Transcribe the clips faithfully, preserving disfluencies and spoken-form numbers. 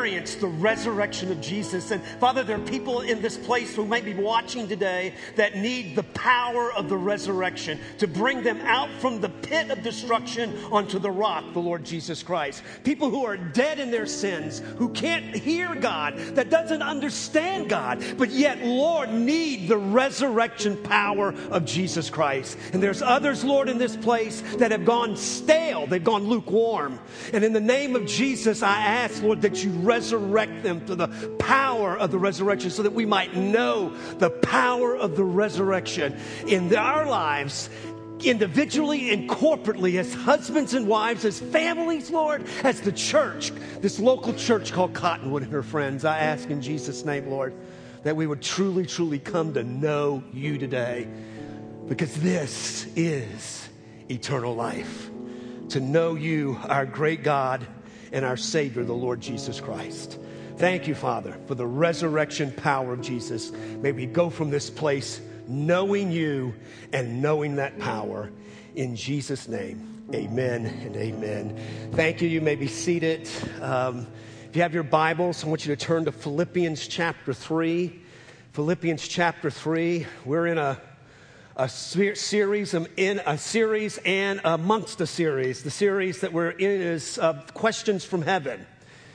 experience the resurrection of Jesus. And Father, there are people in this place who might be watching today that need the power of the resurrection to bring them out from the pit of destruction onto the rock, the Lord Jesus Christ. People who are dead in their sins, who can't hear God, that doesn't understand God, but yet, Lord, need the resurrection power of Jesus Christ. And there's others, Lord, in this place that have gone stale. They've gone lukewarm. And in the name of Jesus, I ask, Lord, that you resurrect them to the power of the resurrection so that we might know the power of the resurrection in our lives, individually and corporately, as husbands and wives, as families, Lord, as the church, this local church called Cottonwood and her friends. I ask in Jesus' name, Lord, that we would truly, truly come to know you today, because this is eternal life, to know you, our great God and our Savior, the Lord Jesus Christ. Thank you, Father, for the resurrection power of Jesus. May we go from this place knowing you and knowing that power. In Jesus' name, amen and amen. Thank you. You may be seated. Um, if you have your Bibles, I want you to turn to Philippians chapter three. Philippians chapter three. We're in a a series, in a series and amongst a series. The series that we're in is uh, Questions from Heaven.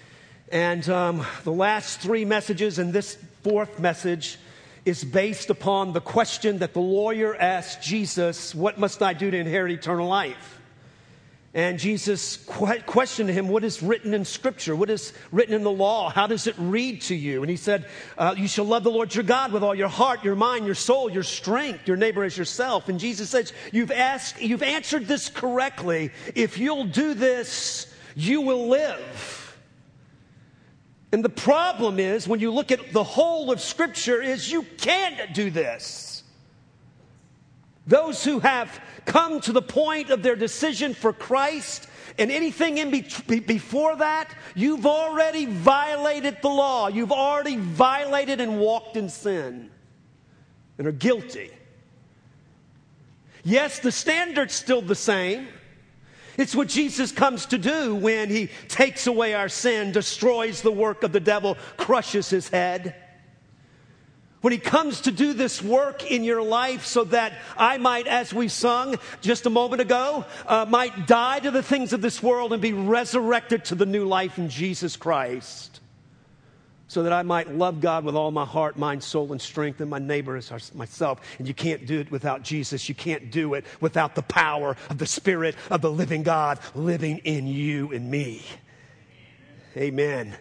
And um, the last three messages and this fourth message is based upon the question that the lawyer asked Jesus, what must I do to inherit eternal life? And Jesus que- questioned him, what is written in Scripture? What is written in the law? How does it read to you? And he said, uh, you shall love the Lord your God with all your heart, your mind, your soul, your strength, your neighbor as yourself. And Jesus says, you've asked, you've answered this correctly. If you'll do this, you will live. And the problem is, when you look at the whole of Scripture, is you can't do this. Those who have come to the point of their decision for Christ and anything in be- before that, you've already violated the law. You've already violated and walked in sin and are guilty. Yes, the standard's still the same. It's what Jesus comes to do when he takes away our sin, destroys the work of the devil, crushes his head. When he comes to do this work in your life so that I might, as we sung just a moment ago, uh, might die to the things of this world and be resurrected to the new life in Jesus Christ. So that I might love God with all my heart, mind, soul, and strength, and my neighbor as myself. And you can't do it without Jesus. You can't do it without the power of the Spirit of the living God living in you and me. Amen.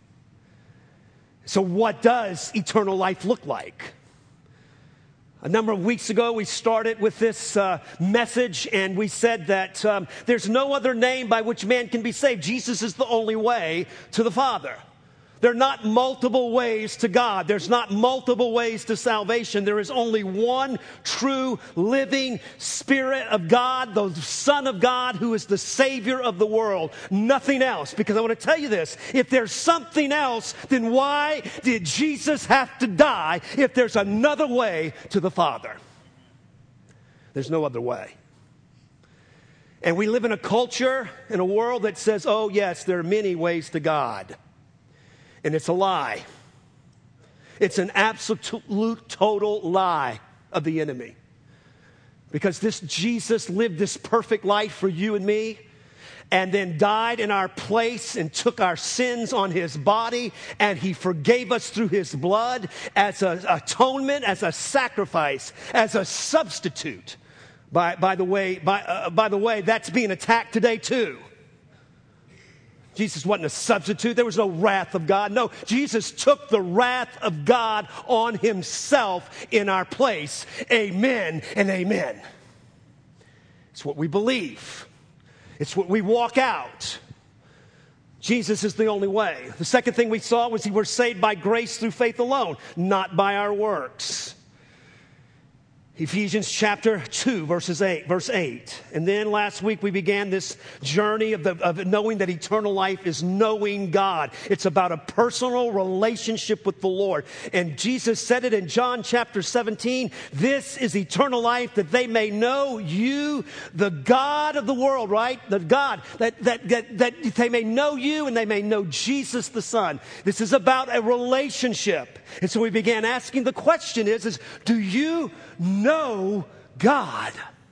So what does eternal life look like? A number of weeks ago, we started with this uh, message, and we said that um, there's no other name by which man can be saved. Jesus is the only way to the Father. There are not multiple ways to God. There's not multiple ways to salvation. There is only one true living Spirit of God, the Son of God, who is the Savior of the world. Nothing else. Because I want to tell you this. If there's something else, then why did Jesus have to die if there's another way to the Father? There's no other way. And we live in a culture, in a world that says, oh yes, there are many ways to God. And it's a lie. It's an absolute, total lie of the enemy. Because this Jesus lived this perfect life for you and me, and then died in our place and took our sins on his body, and he forgave us through his blood as an atonement, as a sacrifice, as a substitute. By, by the way, by, uh, by the way, that's being attacked today too. Jesus wasn't a substitute. There was no wrath of God. No, Jesus took the wrath of God on himself in our place. Amen and amen. It's what we believe. It's what we walk out. Jesus is the only way. The second thing we saw was we were saved by grace through faith alone, not by our works. Ephesians chapter two, verses eight, verse eight. And then last week we began this journey of, the, of knowing that eternal life is knowing God. It's about a personal relationship with the Lord. And Jesus said it in John chapter seventeen. This is eternal life, that they may know you, the God of the world, right? The God, that, that, that, that they may know you and they may know Jesus the Son. This is about a relationship. And so we began asking, the question is, is do you know God?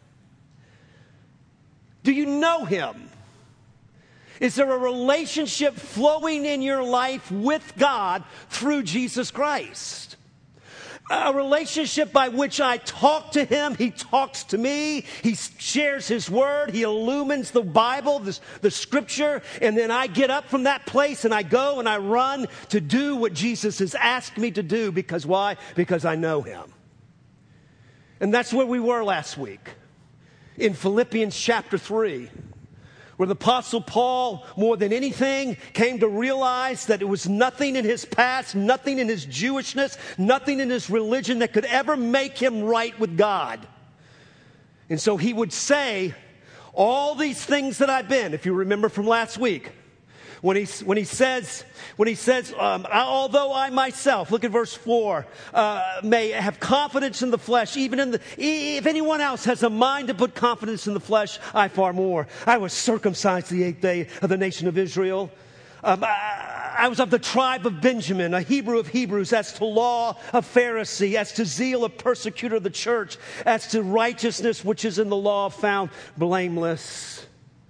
Do you know Him? Is there a relationship flowing in your life with God through Jesus Christ? A relationship by which I talk to Him, He talks to me, He shares His Word, He illumines the Bible, the, the Scripture, and then I get up from that place and I go and I run to do what Jesus has asked me to do. Because why? Because I know Him. And that's where we were last week, in Philippians chapter three, where the Apostle Paul, more than anything, came to realize that it was nothing in his past, nothing in his Jewishness, nothing in his religion that could ever make him right with God. And so he would say, all these things that I've been, if you remember from last week, when he, when he says, when he says, um, although I myself, look at verse four, uh, may have confidence in the flesh, even in the, if anyone else has a mind to put confidence in the flesh, I far more. I was circumcised the eighth day of the nation of Israel. Um, I, I was of the tribe of Benjamin, a Hebrew of Hebrews, as to law, a Pharisee, as to zeal, a persecutor of the church, as to righteousness, which is in the law, found blameless.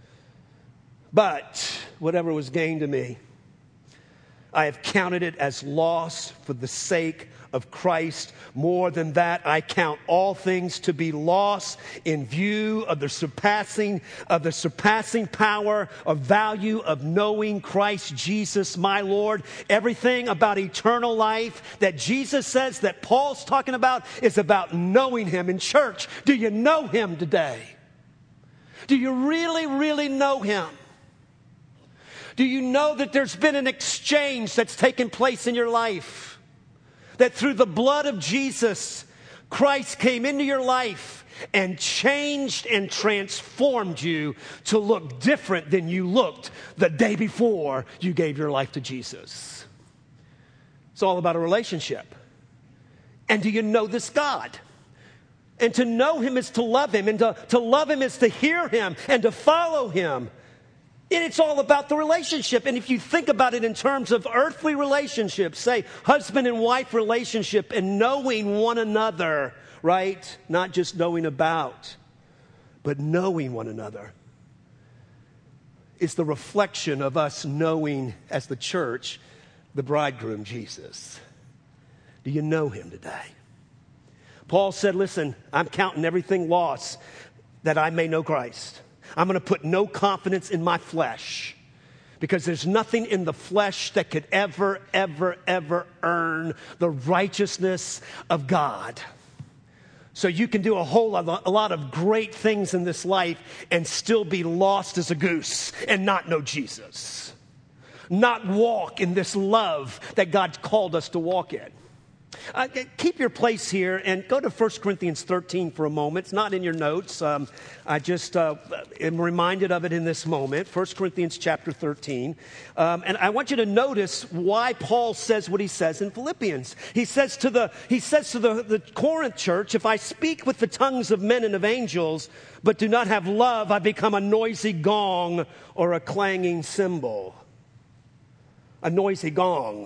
But whatever was gained to me, I have counted it as loss for the sake of Christ. More than that, I count all things to be loss in view of the surpassing of the surpassing power of value of knowing Christ Jesus, my Lord. Everything about eternal life that Jesus says, that Paul's talking about, is about knowing Him. In church, do you know Him today? Do you really, really know Him? Do you know that there's been an exchange that's taken place in your life? That through the blood of Jesus, Christ came into your life and changed and transformed you to look different than you looked the day before you gave your life to Jesus. It's all about a relationship. And do you know this God? And to know Him is to love Him. And to, to love Him is to hear Him and to follow Him. And it's all about the relationship. And if you think about it in terms of earthly relationships, say husband and wife relationship and knowing one another, right? Not just knowing about, but knowing one another. It's the reflection of us knowing, as the church, the bridegroom, Jesus. Do you know Him today? Paul said, listen, I'm counting everything lost that I may know Christ. I'm going to put no confidence in my flesh, because there's nothing in the flesh that could ever, ever, ever earn the righteousness of God. So you can do a whole lot, a lot of great things in this life and still be lost as a goose and not know Jesus. Not walk in this love that God called us to walk in. Uh, keep your place here and go to First Corinthians thirteen for a moment. It's not in your notes. Um, I just uh, am reminded of it in this moment. First Corinthians chapter thirteen. Um, and I want you to notice why Paul says what he says in Philippians. He says to the, he says to the, the Corinth church, if I speak with the tongues of men and of angels, but do not have love, I become a noisy gong or a clanging cymbal. A noisy gong.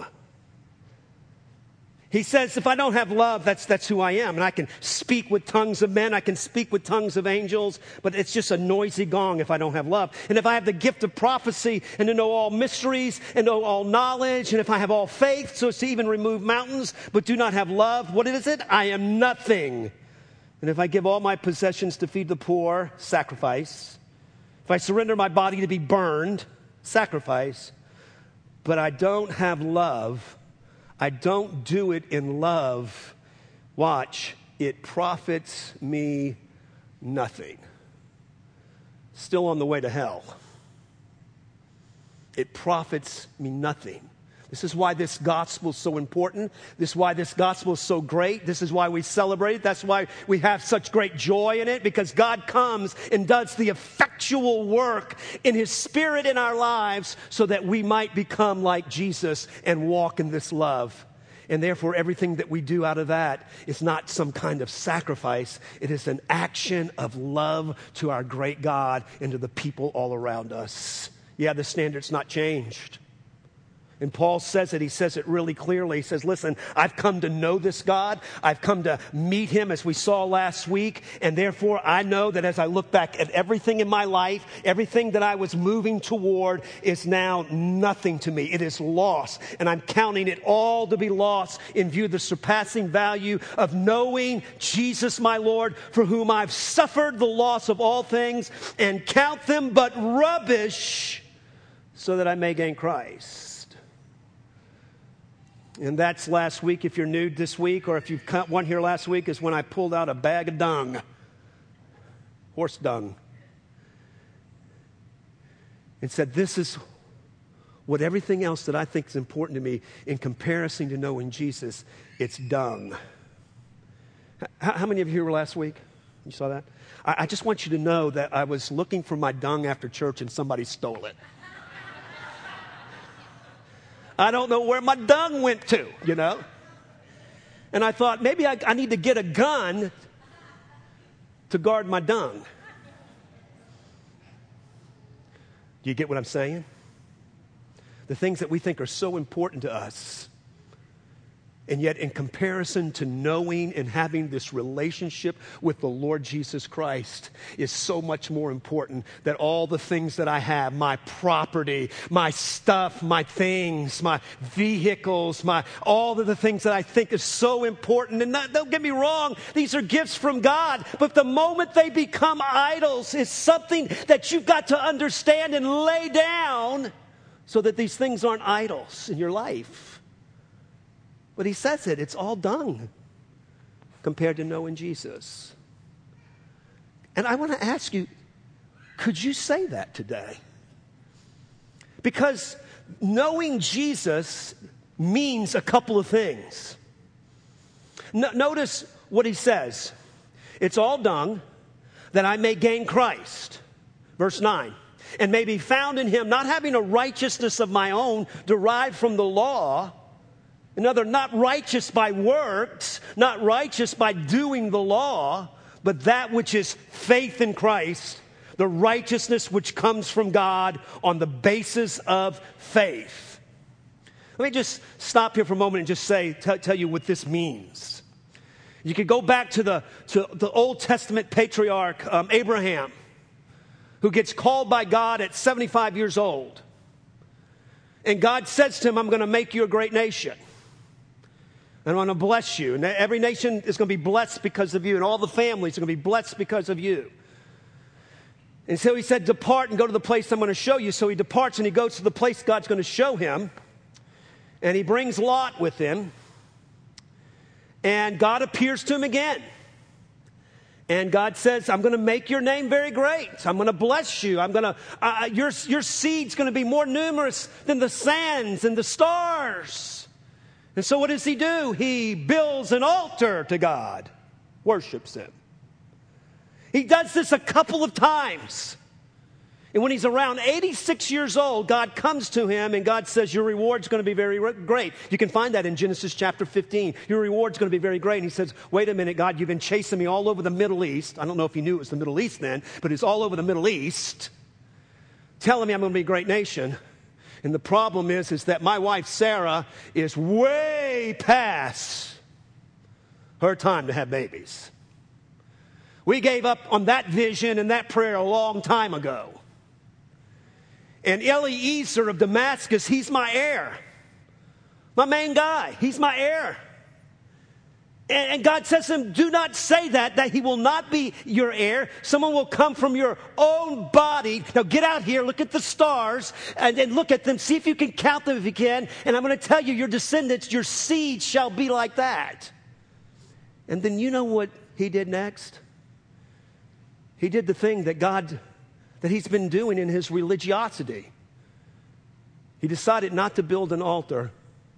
He says, if I don't have love, that's, that's who I am. And I can speak with tongues of men. I can speak with tongues of angels. But it's just a noisy gong if I don't have love. And if I have the gift of prophecy and to know all mysteries and know all knowledge, and if I have all faith so as to even remove mountains, but do not have love, what is it? I am nothing. And if I give all my possessions to feed the poor, sacrifice. If I surrender my body to be burned, sacrifice. But I don't have love, I don't do it in love, watch, it profits me nothing. Still on the way to hell. It profits me nothing. This is why this gospel is so important. This is why this gospel is so great. This is why we celebrate it. That's why we have such great joy in it, because God comes and does the effectual work in His Spirit in our lives so that we might become like Jesus and walk in this love. And therefore, everything that we do out of that is not some kind of sacrifice. It is an action of love to our great God and to the people all around us. Yeah, the standard's not changed. And Paul says it. He says it really clearly. He says, listen, I've come to know this God. I've come to meet Him, as we saw last week. And therefore, I know that as I look back at everything in my life, everything that I was moving toward is now nothing to me. It is lost. And I'm counting it all to be lost in view of the surpassing value of knowing Jesus, my Lord, for whom I've suffered the loss of all things, and count them but rubbish so that I may gain Christ. And that's last week. If you're new this week, or if you've cut one here last week, is when I pulled out a bag of dung, horse dung, and said, this is what everything else that I think is important to me in comparison to knowing Jesus, it's dung. How, how many of you here were last week? You saw that? I, I just want you to know that I was looking for my dung after church and somebody stole it. I don't know where my dung went to, you know. And I thought, maybe I, I need to get a gun to guard my dung. Do you get what I'm saying? The things that we think are so important to us, and yet in comparison to knowing and having this relationship with the Lord Jesus Christ is so much more important than all the things that I have, my property, my stuff, my things, my vehicles, my all of the things that I think is so important. And not, don't get me wrong, these are gifts from God, but the moment they become idols is something that you've got to understand and lay down so that these things aren't idols in your life. But he says it, it's all dung compared to knowing Jesus. And I want to ask you, could you say that today? Because knowing Jesus means a couple of things. No, notice what he says. It's all dung that I may gain Christ. Verse nine. And may be found in Him, not having a righteousness of my own derived from the law. Another, not righteous by works, not righteous by doing the law, but that which is faith in Christ, the righteousness which comes from God on the basis of faith. Let me just stop here for a moment and just say, t- tell you what this means. You could go back to the, to the Old Testament patriarch um, Abraham, who gets called by God at seventy-five years old. And God says to him, I'm going to make you a great nation. And I want to bless you. And every nation is going to be blessed because of you. And all the families are going to be blessed because of you. And so he said, depart and go to the place I'm going to show you. So he departs and he goes to the place God's going to show him. And he brings Lot with him. And God appears to him again. And God says, I'm going to make your name very great. I'm going to bless you. I'm going to, uh, your, your seed's going to be more numerous than the sands and the stars. And so what does he do? He builds an altar to God, worships Him. He does this a couple of times. And when he's around eighty-six years old, God comes to him and God says, your reward's going to be very great. You can find that in Genesis chapter fifteen. Your reward's going to be very great. And he says, wait a minute, God, you've been chasing me all over the Middle East. I don't know if you knew it was the Middle East then, but it's all over the Middle East, telling me I'm going to be a great nation. And the problem is, is that my wife, Sarah, is way past her time to have babies. We gave up on that vision and that prayer a long time ago. And Eliezer of Damascus, he's my heir. My main guy, he's my heir. And, and God says to him, do not say that, that he will not be your heir. Someone will come from your own body. Now get out here, look at the stars, and, and look at them. See if you can count them if you can. And I'm going to tell you, your descendants, your seed shall be like that. And then you know what he did next? He did the thing that God, that he's been doing in his religiosity. He decided not to build an altar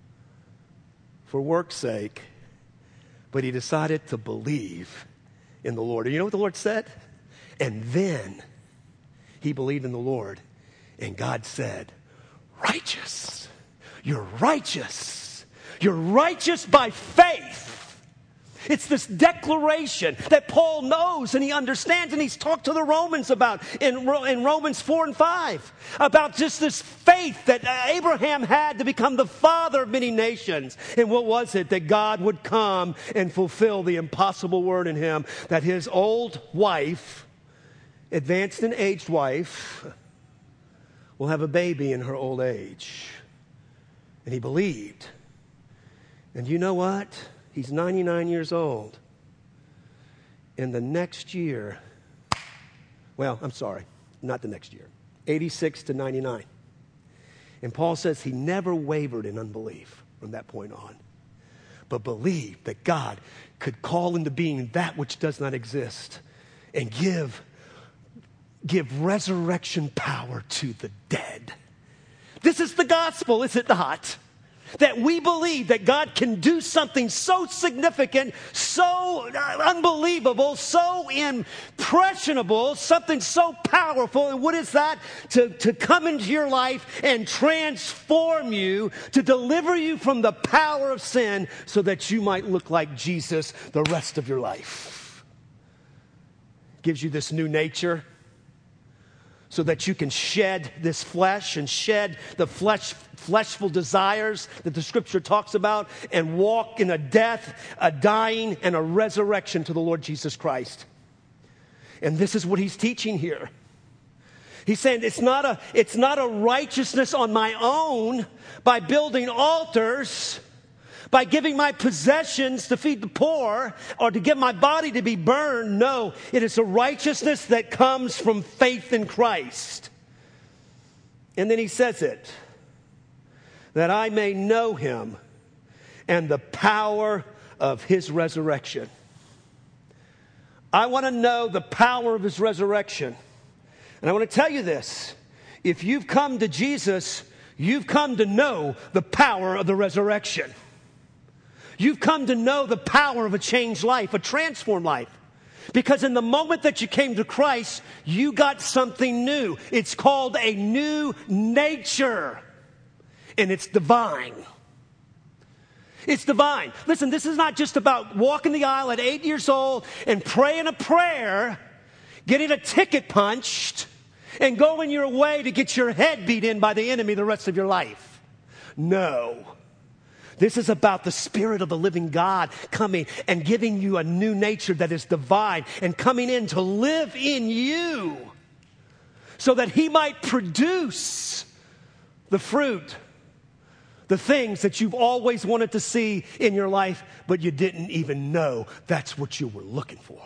for work's sake, but he decided to believe in the Lord. And you know what the Lord said? And then he believed in the Lord, and God said, righteous. You're righteous. You're righteous by faith. It's this declaration that Paul knows and he understands, and he's talked to the Romans about in, in Romans four and five, about just this faith that Abraham had to become the father of many nations. And what was it? That God would come and fulfill the impossible word in him, that his old wife, advanced and aged wife, will have a baby in her old age. And he believed. And you know what? He's ninety-nine years old. And the next year, well, I'm sorry, not the next year, eighty-six to ninety-nine. And Paul says he never wavered in unbelief from that point on, but believed that God could call into being that which does not exist and give, give resurrection power to the dead. This is the gospel, is it not? That we believe that God can do something so significant, so unbelievable, so impressionable, something so powerful. And what is that? To, to come into your life and transform you, to deliver you from the power of sin so that you might look like Jesus the rest of your life. Gives you this new nature, so that you can shed this flesh and shed the flesh, fleshful desires that the Scripture talks about and walk in a death, a dying, and a resurrection to the Lord Jesus Christ. And this is what he's teaching here. He's saying it's not a, it's not a righteousness on my own by building altars, by giving my possessions to feed the poor, or to get my body to be burned. No, it is a righteousness that comes from faith in Christ. And then he says it, that I may know him and the power of his resurrection. I want to know the power of his resurrection. And I want to tell you this, if you've come to Jesus, you've come to know the power of the resurrection. You've come to know the power of a changed life, a transformed life. Because in the moment that you came to Christ, you got something new. It's called a new nature. And it's divine. It's divine. Listen, this is not just about walking the aisle at eight years old and praying a prayer, getting a ticket punched, and going your way to get your head beat in by the enemy the rest of your life. No. This is about the Spirit of the living God coming and giving you a new nature that is divine and coming in to live in you so that he might produce the fruit, the things that you've always wanted to see in your life, but you didn't even know that's what you were looking for.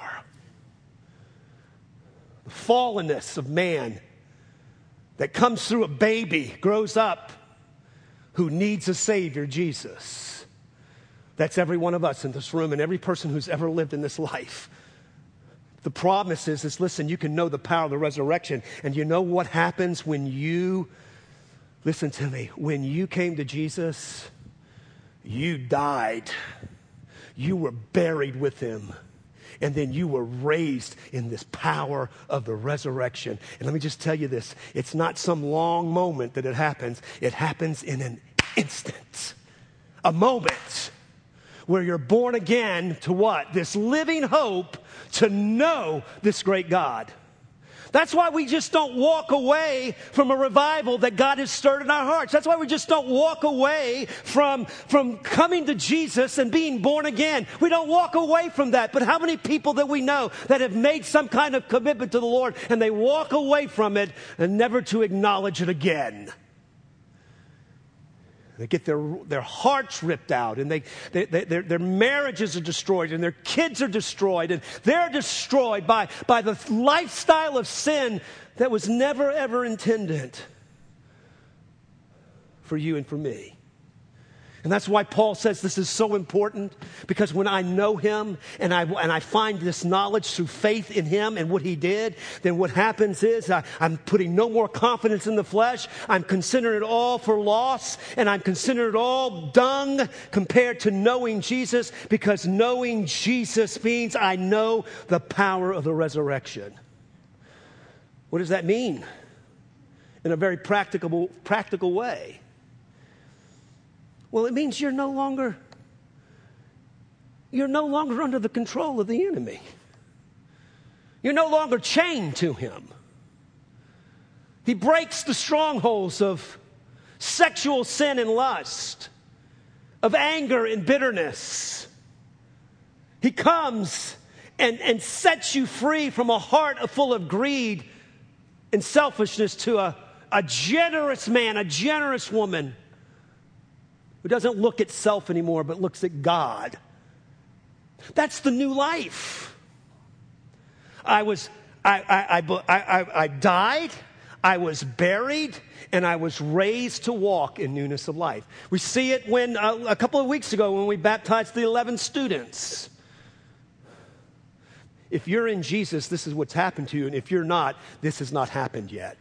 The fallenness of man that comes through a baby, grows up, who needs a Savior, Jesus. That's every one of us in this room and every person who's ever lived in this life. The promise is, is, listen, you can know the power of the resurrection. And you know what happens when you, listen to me, when you came to Jesus, you died. You were buried with him. And then you were raised in this power of the resurrection. And let me just tell you this. It's not some long moment that it happens. It happens in an instant. A moment where you're born again to what? This living hope to know this great God. That's why we just don't walk away from a revival that God has stirred in our hearts. That's why we just don't walk away from, from coming to Jesus and being born again. We don't walk away from that. But how many people that we know that have made some kind of commitment to the Lord and they walk away from it and never to acknowledge it again? They get their, their hearts ripped out, and they, they, they, their, their marriages are destroyed, and their kids are destroyed, and they're destroyed by, by the lifestyle of sin that was never, ever intended for you and for me. And that's why Paul says this is so important, because when I know him and I, and I find this knowledge through faith in him and what he did, then what happens is I, I'm putting no more confidence in the flesh. I'm considering it all for loss, and I'm considering it all dung compared to knowing Jesus, because knowing Jesus means I know the power of the resurrection. What does that mean? In a very practical, practical way. Well, it means you're no longer, you're no longer under the control of the enemy. You're no longer chained to him. He breaks the strongholds of sexual sin and lust, of anger and bitterness. He comes and, and sets you free from a heart full of greed and selfishness to a, a generous man, a generous woman, who doesn't look at self anymore, but looks at God. That's the new life. I was, I, I, I, I, I died, I was buried, and I was raised to walk in newness of life. We see it when, uh, a couple of weeks ago, when we baptized the eleven students. If you're in Jesus, this is what's happened to you, and if you're not, this has not happened yet.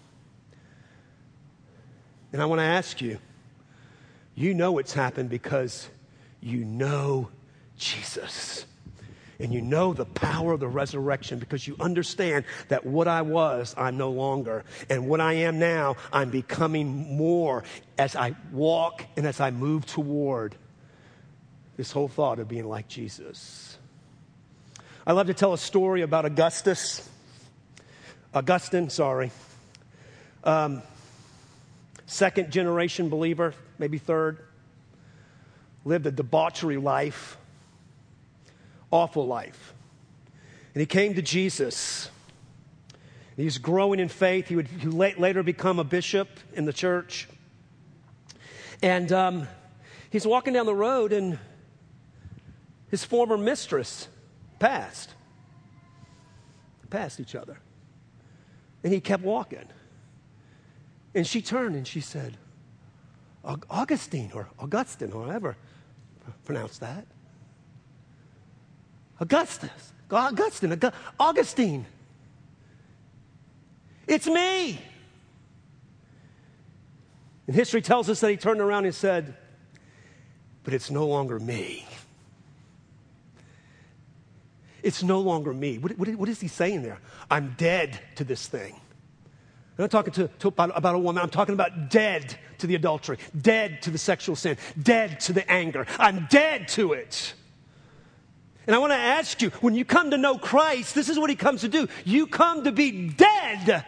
And I want to ask you, you know it's happened because you know Jesus. And you know the power of the resurrection because you understand that what I was, I'm no longer. And what I am now, I'm becoming more as I walk and as I move toward this whole thought of being like Jesus. I love to tell a story about Augustus. Augustine, sorry. Um, second generation believer, maybe third. Lived a debauchery life. Awful life. And he came to Jesus. He was growing in faith. He would he later become a bishop in the church. And um, he's walking down the road, and his former mistress passed. Passed each other. And he kept walking. And she turned and she said, Augustine, or Augustine, or however pronounce that. Augustus, Augustine, Augustine. It's me. And history tells us that he turned around and said, but it's no longer me. It's no longer me. What, what, what is he saying there? I'm dead to this thing. I'm not talking to, to about, about a woman. I'm talking about dead to the adultery, dead to the sexual sin, dead to the anger. I'm dead to it. And I want to ask you, when you come to know Christ, this is what he comes to do. You come to be dead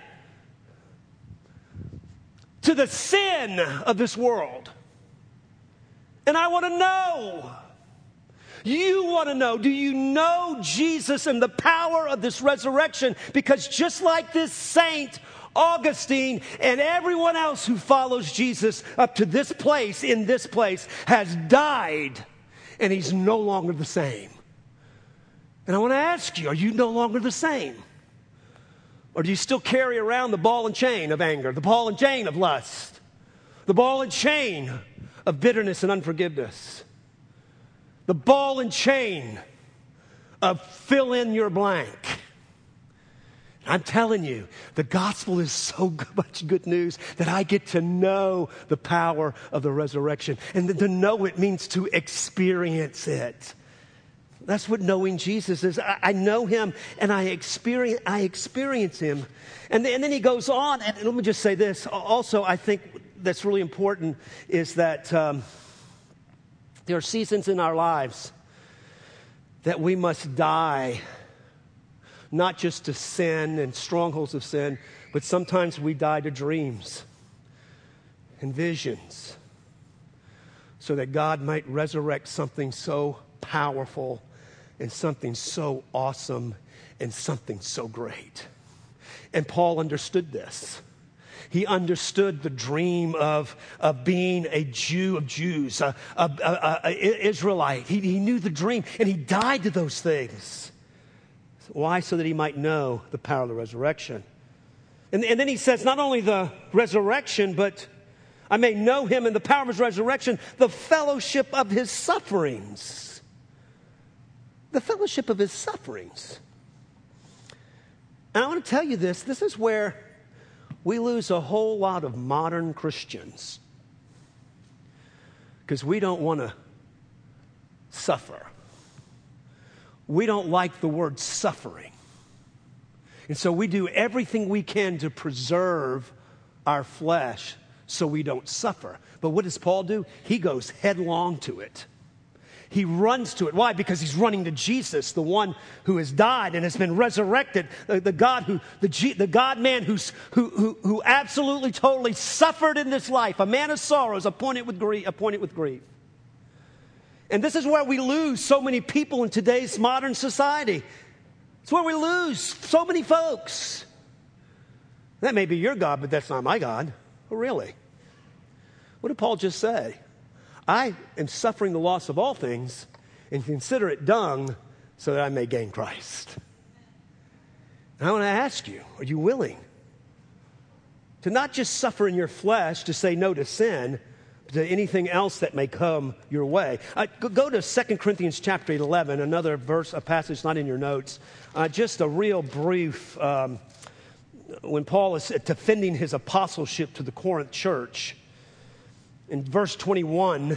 to the sin of this world. And I want to know. You want to know, do you know Jesus and the power of this resurrection? Because just like this saint, Augustine, and everyone else who follows Jesus up to this place, in this place, has died, and he's no longer the same. And I want to ask you, are you no longer the same? Or do you still carry around the ball and chain of anger, the ball and chain of lust, the ball and chain of bitterness and unforgiveness, the ball and chain of fill in your blank? I'm telling you, the gospel is so much good news that I get to know the power of the resurrection. And to know it means to experience it. That's what knowing Jesus is. I, I know him and I experience, I experience him. And, th- and then he goes on, and let me just say this. Also, I think that's really important is that um, there are seasons in our lives that we must die, not just to sin and strongholds of sin, but sometimes we die to dreams and visions so that God might resurrect something so powerful and something so awesome and something so great. And Paul understood this. He understood the dream of, of being a Jew of Jews, a, a, a, a Israelite. He, he knew the dream, and he died to those things. Why? So that he might know the power of the resurrection. And, and then he says, not only the resurrection, but I may know him in the power of his resurrection, the fellowship of his sufferings. The fellowship of his sufferings. And I want to tell you this, this is where we lose a whole lot of modern Christians. Because we don't want to suffer. We don't like the word suffering. And so we do everything we can to preserve our flesh so we don't suffer. But what does Paul do? He goes headlong to it. He runs to it. Why? Because he's running to Jesus, the one who has died and has been resurrected, the, the God who, the, G, the God-man who's, who, who, who absolutely, totally suffered in this life, a man of sorrows, appointed with grief, appointed with grief. And this is where we lose so many people in today's modern society. It's where we lose so many folks. That may be your God, but that's not my God. Oh, really? What did Paul just say? I am suffering the loss of all things and consider it dung so that I may gain Christ. And I want to ask you, are you willing to not just suffer in your flesh, to say no to sin, but to anything else that may come your way? Uh, go to Second Corinthians chapter eleven, another verse, a passage not in your notes. Uh, just a real brief, um, when Paul is defending his apostleship to the Corinth church. In verse twenty-one,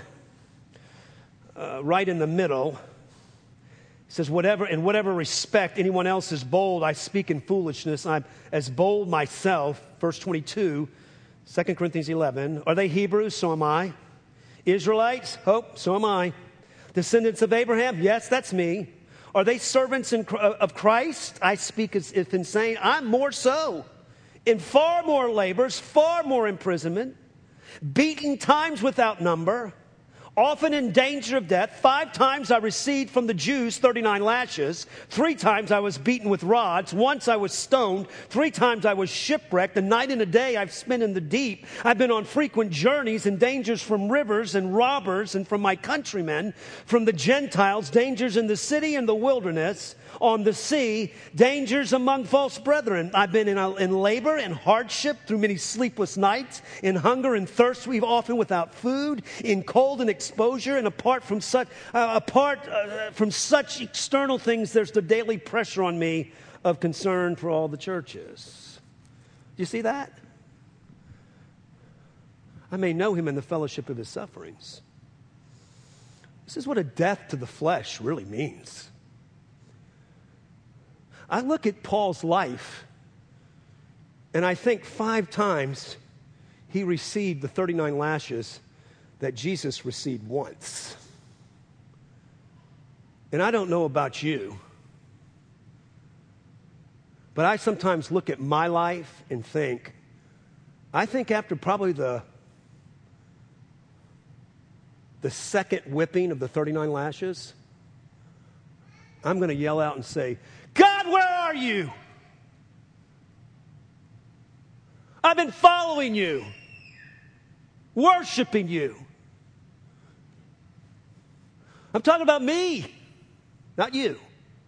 uh, right in the middle, it says, "Whatever in whatever respect anyone else is bold, I speak in foolishness. I'm as bold myself." Verse twenty-two, Second Corinthians eleven. "Are they Hebrews? So am I. Israelites? Oh, so am I. Descendants of Abraham? Yes, that's me. Are they servants in, of Christ? I speak as if insane. I'm more so. In far more labors, far more imprisonment, beaten times without number, often in danger of death. Five times I received from the Jews thirty-nine lashes. Three times I was beaten with rods. Once I was stoned. Three times I was shipwrecked. A night and a day I've spent in the deep. I've been on frequent journeys and dangers from rivers and robbers and from my countrymen, from the Gentiles, dangers in the city and the wilderness, on the sea, dangers among false brethren. I've been in, in labor and hardship through many sleepless nights, in hunger and thirst, we've often without food, in cold and exposure, and apart from such, uh, apart uh, from such external things, there's the daily pressure on me of concern for all the churches." Do you see that? I may know him in the fellowship of his sufferings. This is what a death to the flesh really means. I look at Paul's life, and I think five times he received the thirty-nine lashes that Jesus received once. And I don't know about you, but I sometimes look at my life and think, I think after probably the, the second whipping of the thirty-nine lashes, I'm going to yell out and say, "God, where are you? I've been following you, worshiping you." I'm talking about me, not you.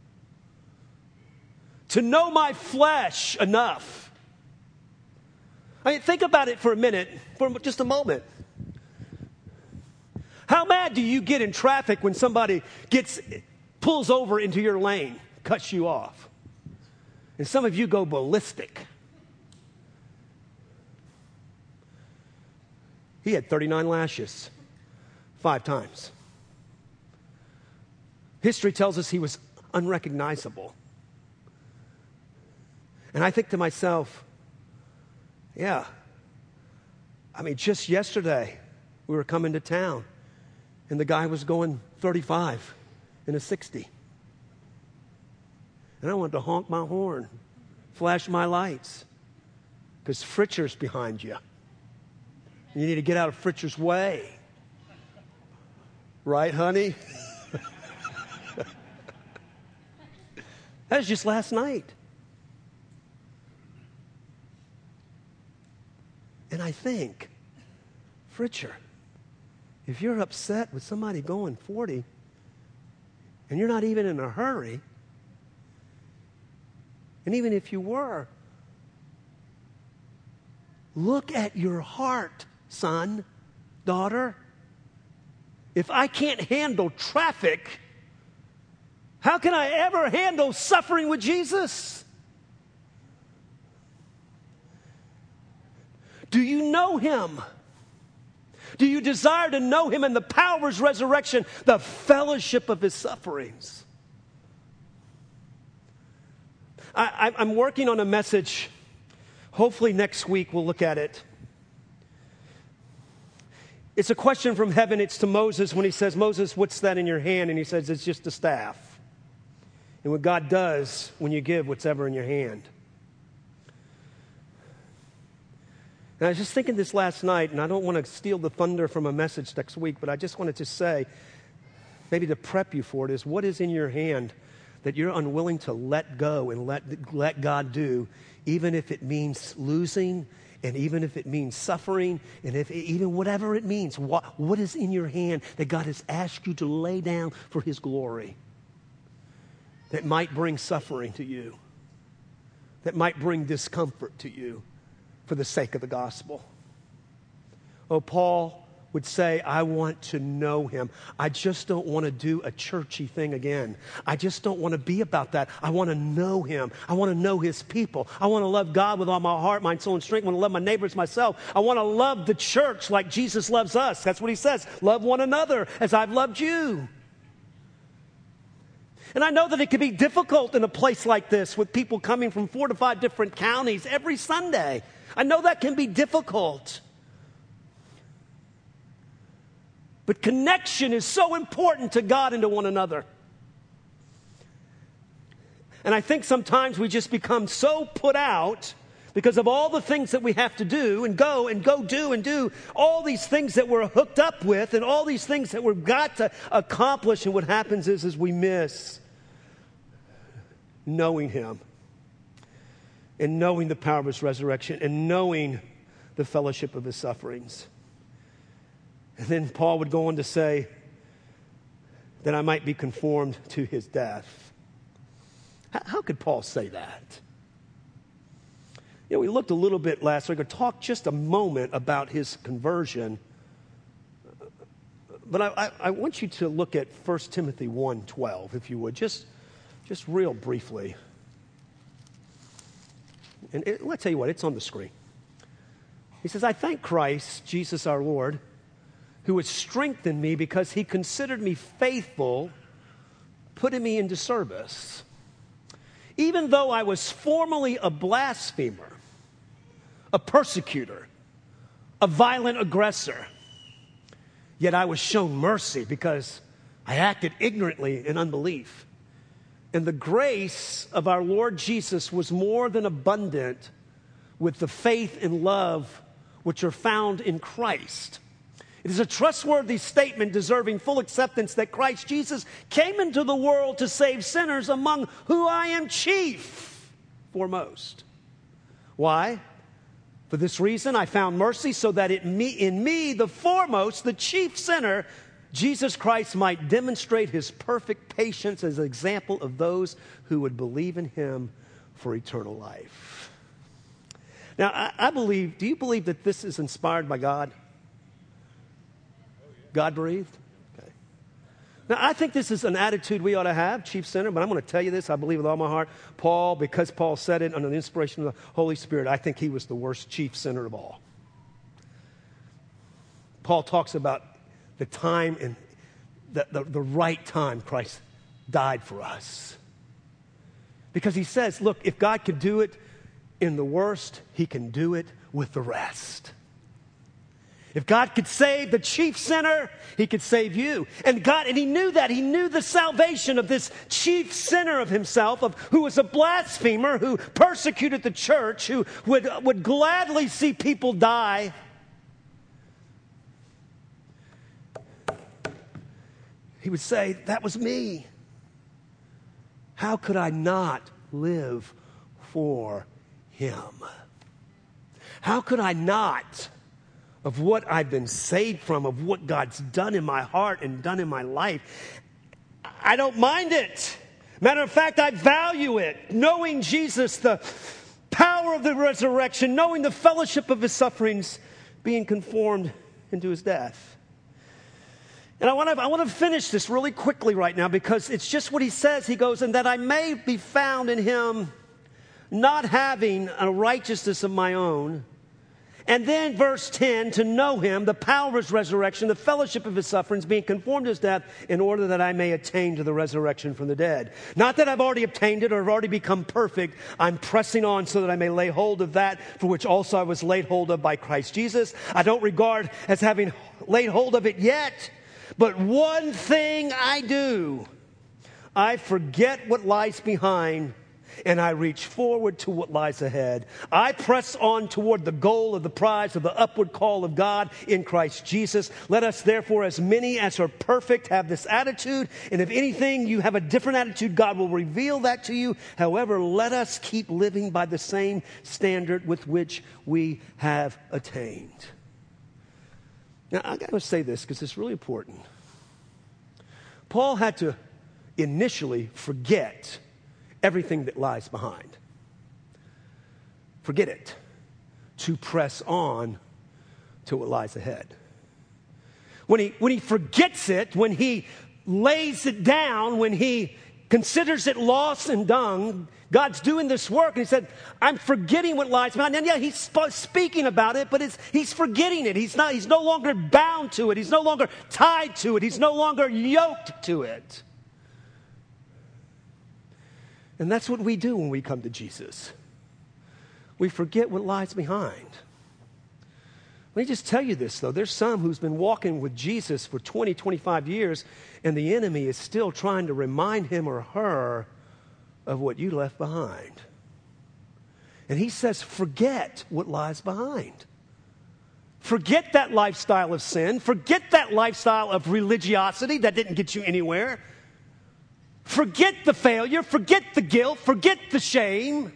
To know my flesh enough. I mean, think about it for a minute, for just a moment. How mad do you get in traffic when somebody gets pulls over into your lane, cuts you off? And some of you go ballistic. He had thirty-nine lashes, five times. History tells us he was unrecognizable. And I think to myself, yeah, I mean, just yesterday we were coming to town and the guy was going thirty-five in a sixty. And I wanted to honk my horn, flash my lights, because Fritzer's behind you. You need to get out of Fritzer's way. Right, honey? That was just last night. And I think, Fritzer, if you're upset with somebody going forty and you're not even in a hurry, and even if you were, look at your heart. son, daughter. If I can't handle traffic, how can I ever handle suffering with Jesus? Do you know him? Do you desire to know him and the power of his resurrection, the fellowship of his sufferings? I, I'm working on a message. Hopefully next week we'll look at it. It's a question from heaven. It's to Moses when he says, Moses, what's that in your hand? And he says, it's just a staff. And what God does when you give what's ever in your hand. And I was just thinking this last night, and I don't want to steal the thunder from a message next week, but I just wanted to say, maybe to prep you for it, is what is in your hand that you're unwilling to let go and let, let God do, even if it means losing, and even if it means suffering, and if even whatever it means. What, what is in your hand that God has asked you to lay down for his glory that might bring suffering to you, that might bring discomfort to you for the sake of the gospel? Oh, Paul would say, I want to know him. I just don't want to do a churchy thing again. I just don't want to be about that. I want to know him. I want to know his people. I want to love God with all my heart, mind, soul, and strength. I want to love my neighbors myself. I want to love the church like Jesus loves us. That's what he says. Love one another as I've loved you. And I know that it can be difficult in a place like this with people coming from four to five different counties every Sunday. I know that can be difficult. But connection is so important to God and to one another. And I think sometimes we just become so put out because of all the things that we have to do and go and go do and do all these things that we're hooked up with and all these things that we've got to accomplish. And what happens is, is we miss knowing him and knowing the power of his resurrection and knowing the fellowship of his sufferings. And then Paul would go on to say that I might be conformed to his death. How, how could Paul say that? You know, we looked a little bit last week, or talked just a moment about his conversion. But I, I, I want you to look at First Timothy one twelve, if you would, just, just real briefly. And it, let's tell you what, it's on the screen. He says, I thank Christ, Jesus our Lord, who has strengthened me because he considered me faithful, putting me into service. Even though I was formerly a blasphemer, a persecutor, a violent aggressor, yet I was shown mercy because I acted ignorantly in unbelief. And the grace of our Lord Jesus was more than abundant with the faith and love which are found in Christ. It is a trustworthy statement deserving full acceptance that Christ Jesus came into the world to save sinners, among whom I am chief foremost. Why? For this reason I found mercy, so that it me, in me, the foremost, the chief sinner, Jesus Christ might demonstrate his perfect patience as an example of those who would believe in him for eternal life. Now, I, I believe, do you believe that this is inspired by God? God breathed? Okay. Now, I think this is an attitude we ought to have, chief sinner, but I'm going to tell you this, I believe with all my heart. Paul, because Paul said it under the inspiration of the Holy Spirit, I think he was the worst chief sinner of all. Paul talks about the time and the, the, the right time Christ died for us. Because he says, look, if God could do it in the worst, he can do it with the rest. If God could save the chief sinner, he could save you. And God, and he knew that. He knew the salvation of this chief sinner of himself, of who was a blasphemer, who persecuted the church, who would, would gladly see people die. He would say, that was me. How could I not live for him? How could I not, of what I've been saved from, of what God's done in my heart and done in my life, I don't mind it. Matter of fact, I value it. Knowing Jesus, the power of the resurrection, knowing the fellowship of his sufferings, being conformed into his death. And I want to I want to finish this really quickly right now because it's just what he says. He goes, and that I may be found in him, not having a righteousness of my own. And then verse ten, to know him, the power of his resurrection, the fellowship of his sufferings, being conformed to his death, in order that I may attain to the resurrection from the dead. Not that I've already obtained it or have already become perfect. I'm pressing on so that I may lay hold of that for which also I was laid hold of by Christ Jesus. I don't regard as having laid hold of it yet, but one thing I do, I forget what lies behind, and I reach forward to what lies ahead. I press on toward the goal of the prize of the upward call of God in Christ Jesus. Let us therefore, as many as are perfect, have this attitude. And if anything, you have a different attitude, God will reveal that to you. However, let us keep living by the same standard with which we have attained. Now, I got to say this because it's really important. Paul had to initially forget everything that lies behind. Forget it. To press on to what lies ahead. When he, when he forgets it, when he lays it down, when he considers it lost and dung, God's doing this work, and he said, I'm forgetting what lies behind. And yeah, he's sp- speaking about it, but it's, he's forgetting it. He's not, he's no longer bound to it. He's no longer tied to it. He's no longer yoked to it. And that's what we do when we come to Jesus. We forget what lies behind. Let me just tell you this, though. There's some who's been walking with Jesus for twenty, twenty-five years, and the enemy is still trying to remind him or her of what you left behind. And he says, forget what lies behind. Forget that lifestyle of sin. Forget that lifestyle of religiosity that didn't get you anywhere. Forget the failure, forget the guilt, forget the shame.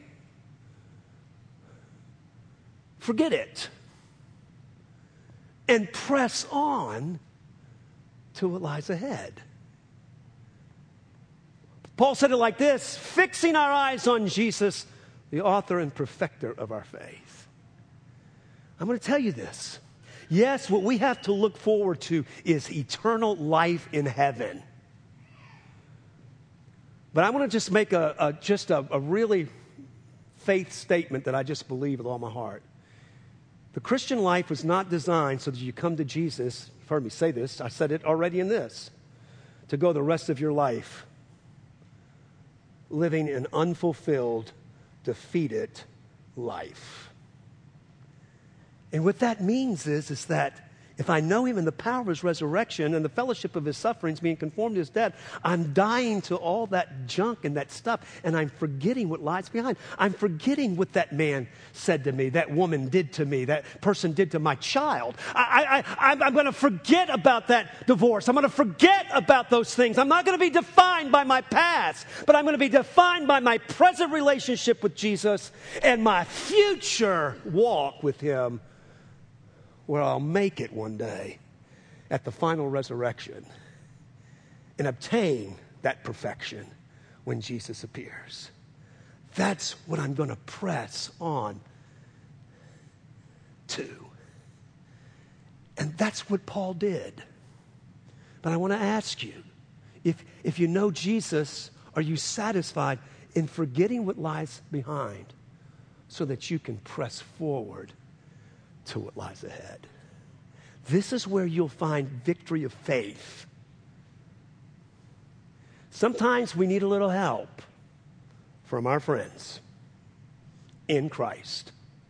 Forget it. And press on to what lies ahead. Paul said it like this, fixing our eyes on Jesus, the author and perfecter of our faith. I'm going to tell you this. Yes, what we have to look forward to is eternal life in heaven. But I want to just make a, a just a, a really faith statement that I just believe with all my heart. The Christian life was not designed so that you come to Jesus. You've heard me say this. I said it already in this. To go the rest of your life living an unfulfilled, defeated life. And what that means is, is that if I know him in the power of his resurrection and the fellowship of his sufferings, being conformed to his death, I'm dying to all that junk and that stuff, and I'm forgetting what lies behind. I'm forgetting what that man said to me, that woman did to me, that person did to my child. I, I, I, I'm going to forget about that divorce. I'm going to forget about those things. I'm not going to be defined by my past, but I'm going to be defined by my present relationship with Jesus and my future walk with him, where I'll make it one day at the final resurrection and obtain that perfection when Jesus appears. That's what I'm going to press on to. And that's what Paul did. But I want to ask you, if, if you know Jesus, are you satisfied in forgetting what lies behind so that you can press forward to what lies ahead? This is where you'll find victory of faith. Sometimes we need a little help from our friends in Christ.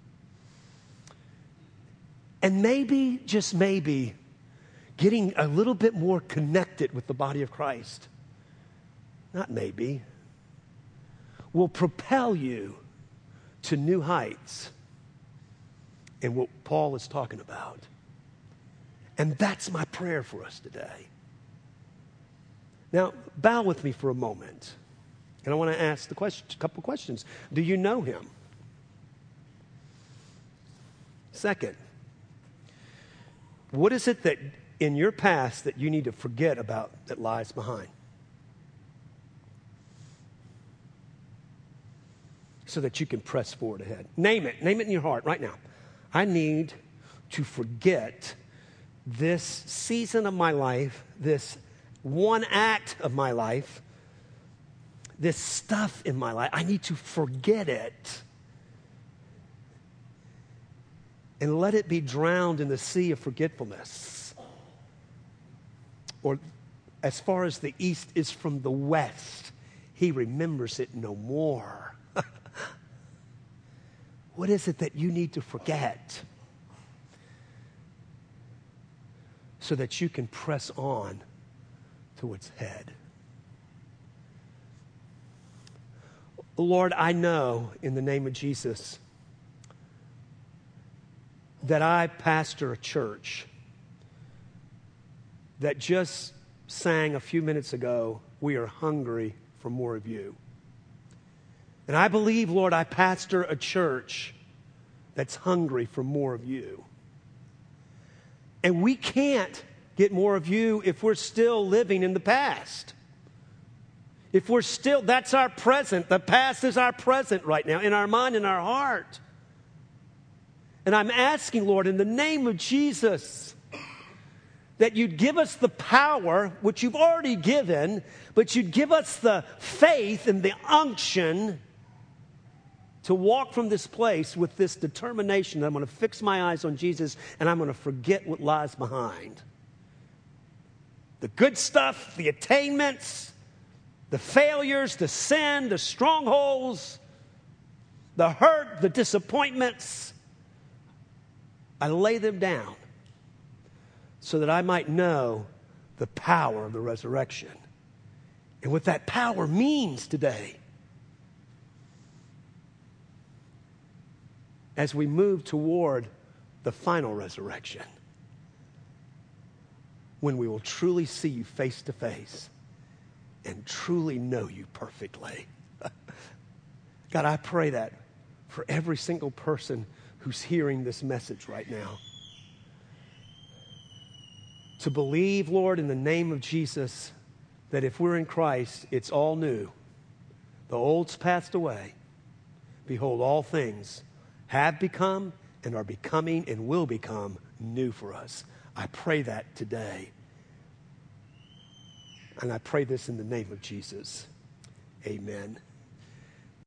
And maybe, just maybe, getting a little bit more connected with the body of Christ, not maybe, will propel you to new heights in what Paul is talking about. And that's my prayer for us today. Now, bow with me for a moment. And I want to ask the question, a couple questions. Do you know him? Second, what is it that in your past that you need to forget about that lies behind? So that you can press forward ahead. Name it. Name it in your heart right now. I need to forget this season of my life, this one act of my life, this stuff in my life. I need to forget it and let it be drowned in the sea of forgetfulness. Or as far as the east is from the west, he remembers it no more. What is it that you need to forget so that you can press on to what's ahead? Lord, I know in the name of Jesus that I pastor a church that just sang a few minutes ago, we are hungry for more of you. And I believe, Lord, I pastor a church that's hungry for more of you. And we can't get more of you if we're still living in the past. If we're still, that's our present. The past is our present right now, in our mind, in our heart. And I'm asking, Lord, in the name of Jesus, that you'd give us the power, which you've already given, but you'd give us the faith and the unction to walk from this place with this determination that I'm going to fix my eyes on Jesus and I'm going to forget what lies behind. The good stuff, the attainments, the failures, the sin, the strongholds, the hurt, the disappointments, I lay them down so that I might know the power of the resurrection and what that power means today as we move toward the final resurrection, when we will truly see you face to face and truly know you perfectly. God, I pray that for every single person who's hearing this message right now. To believe, Lord, in the name of Jesus, that if we're in Christ, it's all new. The old's passed away. Behold, all things have become and are becoming and will become new for us. I pray that today. And I pray this in the name of Jesus. Amen.